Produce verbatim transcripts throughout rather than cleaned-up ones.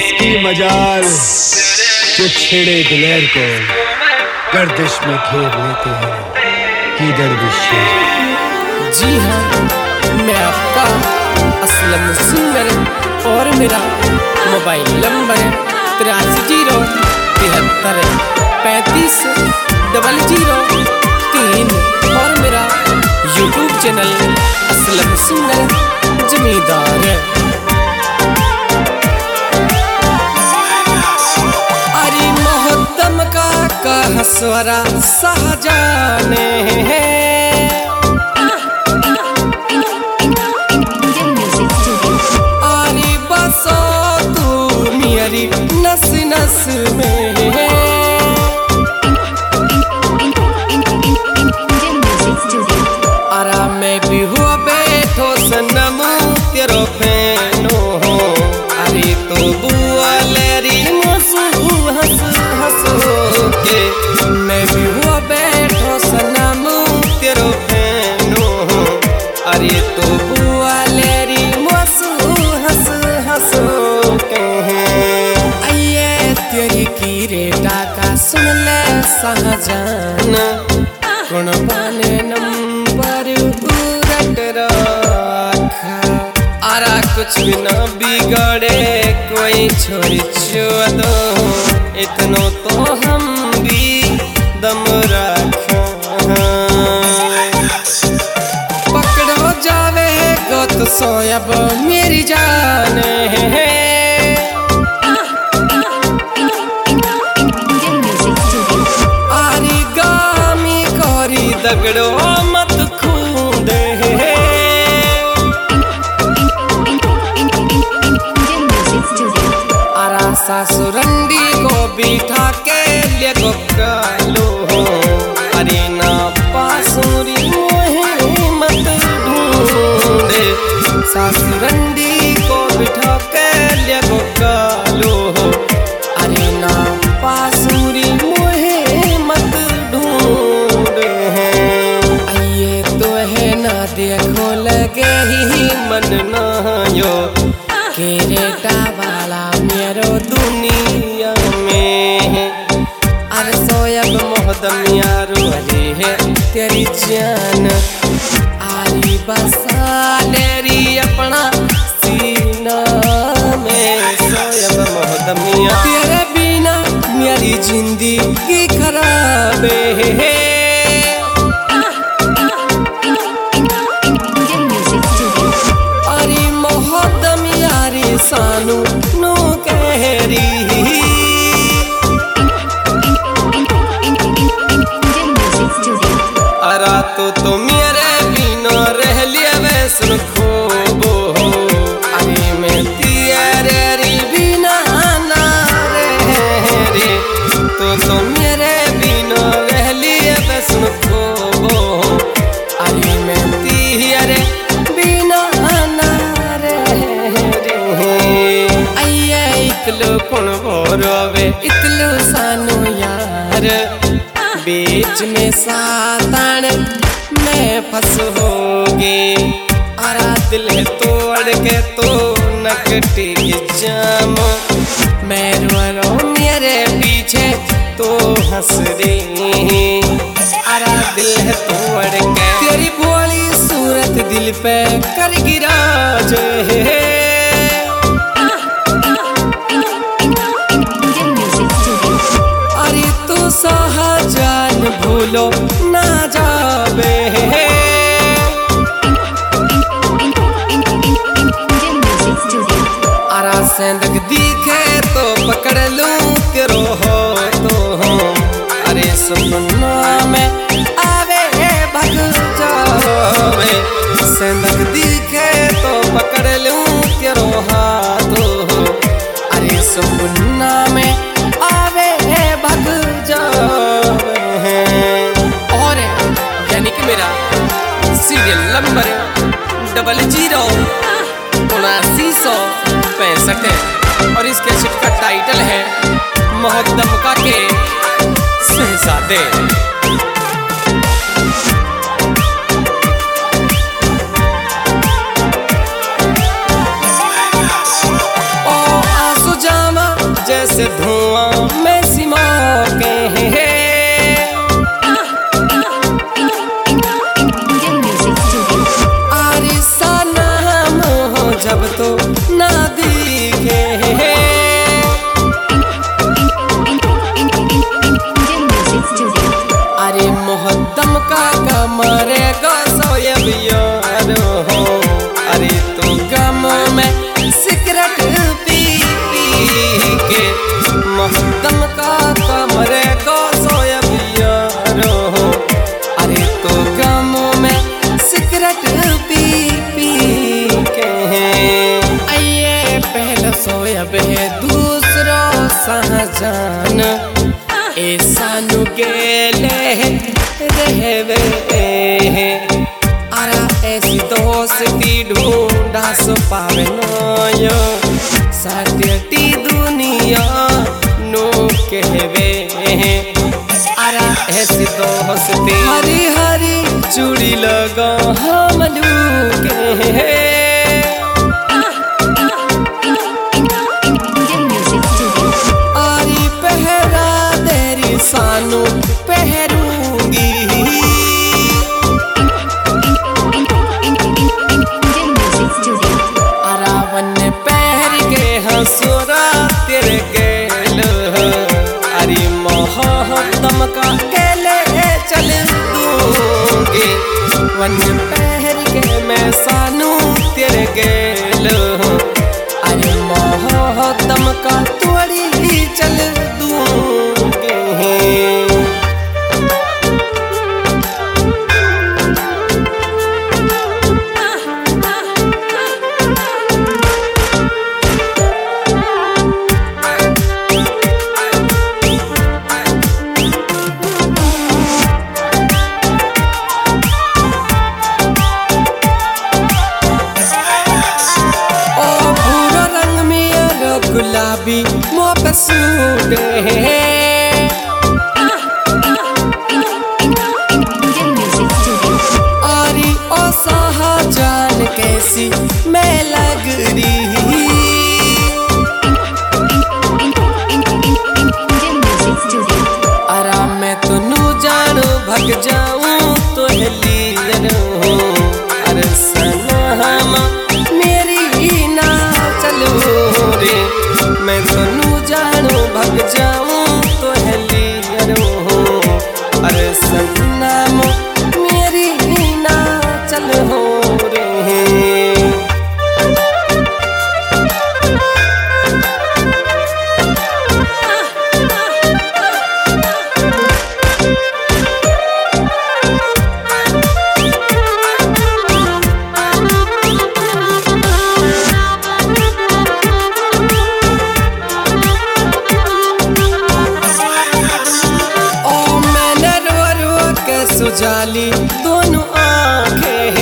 इसकी मजाल जो छेड़े दिलेर को गर्दिश में घेर लेते हैं कीदर विशेष। जी हाँ, मैं आपका असलम सिंगर और मेरा मोबाइल नंबर तिरासी जीरो तिहत्तर पैंतीस डबल जीरो तीन और मेरा YouTube channel Aslam singer Zamindar है। अरे मोहद्दम का कहस्वरा शाहजाने हैं, अरे बसो तू मेरी नस नस में है। मैं भी हुआ बैठो सनम तेरो फैनो हो, अरे तो बुआ लेरी मसू हंस हंस के। मैं भी हुआ बैठो सनम तेरो फैनो हो, अरे तो बुआ लेरी मसू हंस हंस के। आइए तेरी की रेटा का सुन ले शाहजान, कौन पाने नंबर उलट रखा। आरा कुछ भी ना बिगड़े कोई छोरी छुआ दो, इतनो तो हम भी दम रखा। पकड़ो जावे गो तो सोयब मेरी जान है, दगड़ो मत खूंदे। आरा सासुरंडी को बिठा के ले को कालो, अरे ना पासुरी मोहे मत ढूंढे। सासुरंडी को बिठा के ले को कालो, अरे ना पासुरी मोहे मत ढूंढे। देखो लगे ही मन ना यो के रेटा वाला मेरो दुनिया में। अरे सोयब मोहदम यारो अरे है तेरी जान, आरी बसा लेरी अपना सीना में। सोयब मोहदम यार तेरे बिना मेरी जिंदगी खराब है। सानू नो कहरी अरा तो तो मेरे बिना रह लिया वैसन खोबो, अरे मैं तेरे बिना ना रह रे। तो तो मेरे बिना रह लिया वैसन खोबो, अरे मैं तेरे बिना ना इतलो कौन बोरोवे इतलो सानो यार। बीच में सातान मैं फंस होगे, आरा दिल है तोड़ के तो नकटी की जाम। मैं रो रो मेरे पीछे तो हंस रही, आरा दिल है तोड़ के तेरी भोली सूरत दिल पे कर गिरा जे। शाहजान भूलो ना जावे, आरा सेंदक दिखे तो पकड़ लूं तेरो हो तो हो। अरे सपना में आवे भग जावे, सेंदक दिखे तो पकड़ लूं तेरो हाथ हो। अरे सपना में आवे भग जावे हैं। और यानी कि मेरा सीरियल नंबर डबल जीरो उनासी सौ पैंसठ है, और इसके शिट का टाइटल है मोहद्दम का के शहजादे। ओ आंसू जामा जैसे धुआं में सिमा के हैं। आरिसा नाम हो जब तो ना दिखे अरे मोहद्दम का कमरे गो सोयब यारो हो। अरे तो गम में सिगरेट पी पी के मोहद्दम का कमरे गो सोयब यारो हो। अरे तो गम में सिगरेट पी पी के आइए पहले सोयब है दूसरो सहजान ऐसा नु गेले रहवे अरा ऐसी दोस्ती ढूंढा सो पावे नयो सत्यटी दुनिया नो कहवे अरा ऐसी दोस्ती हरी हरी चूड़ी लगा हम लूके आरी पहरा तेरी सानू पहरूंगी अरावन पहर के हंसुरा तेरे गेल अरे मोहब्बत का केले चल दूंगी वन पहर के मैं सानू तेरे गेल अरे मोहब्बत का तोड़ी चल दूंगी। गुलाबी मुँह पे सूट है आरी ओ शाहजान कैसी मैं लग रही आराम में तो नू जानू भग जाऊं तो हिलियन हूँ अरे सनम मेरी ना चलो रे मैं तो जानू भग जाऊं तो हिलियन हूँ अरे सनम मेरी ना चल हो रे। सुजाली दोनों आंखें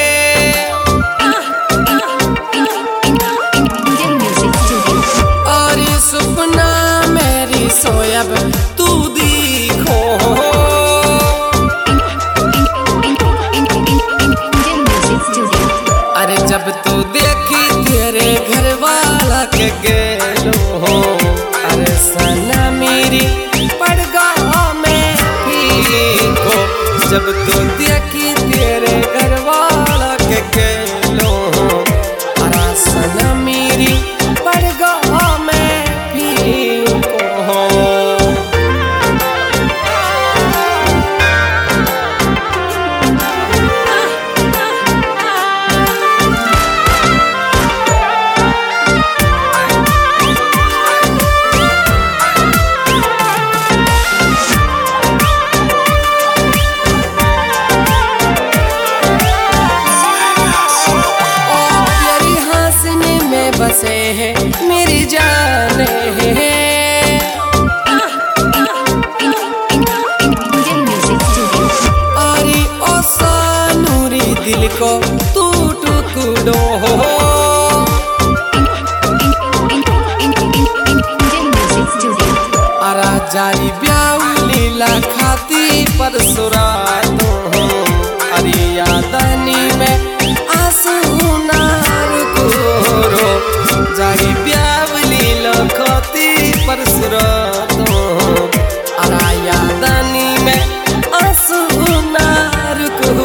और सपना मेरी सोयब तू देखो अरे जब तू देखी तेरे घर वाला के गेलो हो अरे सना मेरी पड़गा में फीको जब तो देखी तेरे घर वाला के गेलो अरा सना मेरी पड़गा में फीको बसे है मेरी जान है अरे ओ सानूरी दिल को तू टुकड़ो हो अरा जारी ब्याउली ला खाती पर सुरातो हो अरे यादानी में आंसू नार को जारी ब्यावली लखती परसुरातो अरा यादनी में आंसू ना रुको।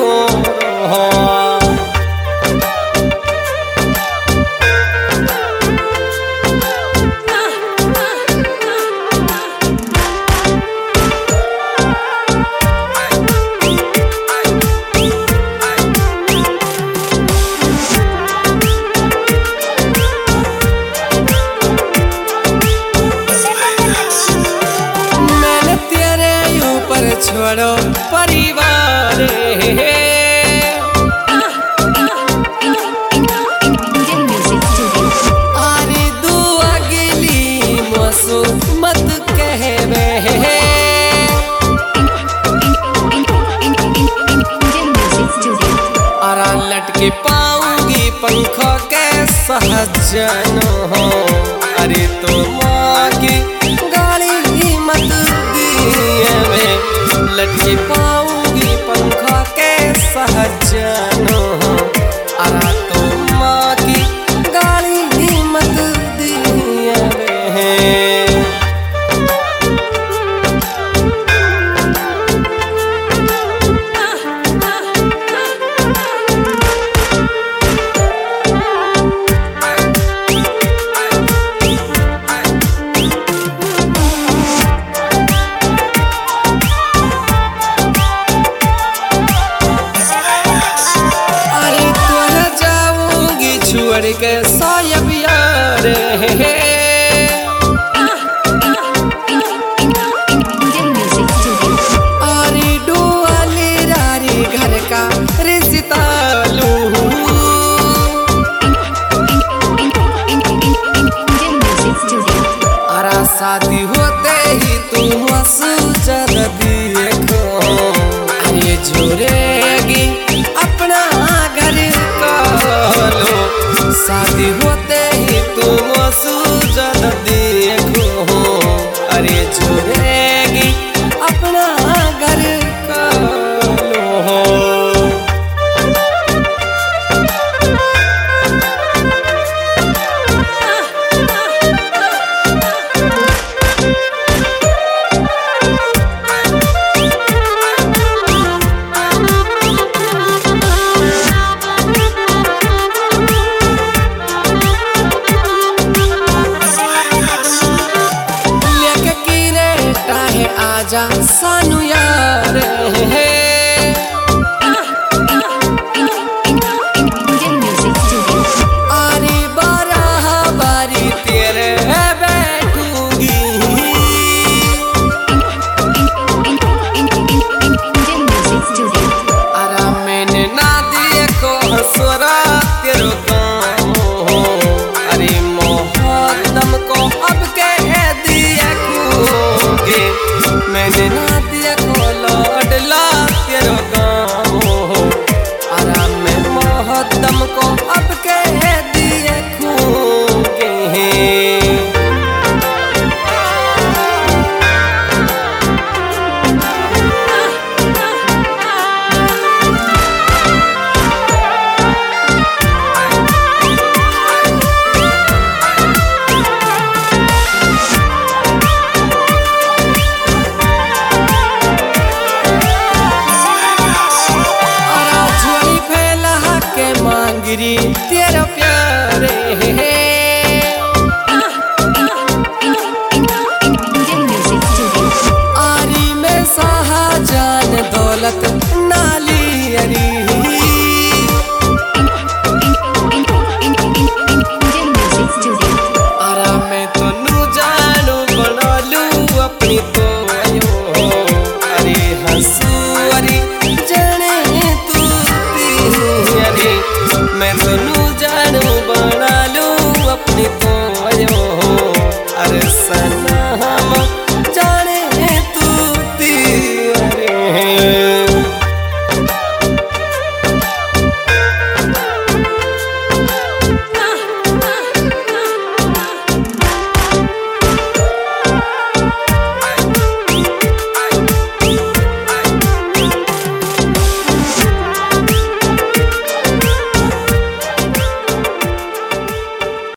छोड़ो परिवार आरे दुआ गिली मसू मत कहवे अरा लटके पाऊंगी पंखों के सहजन हो। अरे तो माँ की गाली मत दिए लटके पाऊंगी पंखा के सहजन हो। अरा तो माँ की गाली ही मत दिए हैं। छोड़ के सायब यार आरे डुआले रारे घर का रिश्ता लू अरा शादी होते ही तुम सूचन दिए खो। अरे झुरेगी अपना घर का लो शादी होते ही तुम सूजन देखो। अरे झुरेगी अपना घर का लो। आजा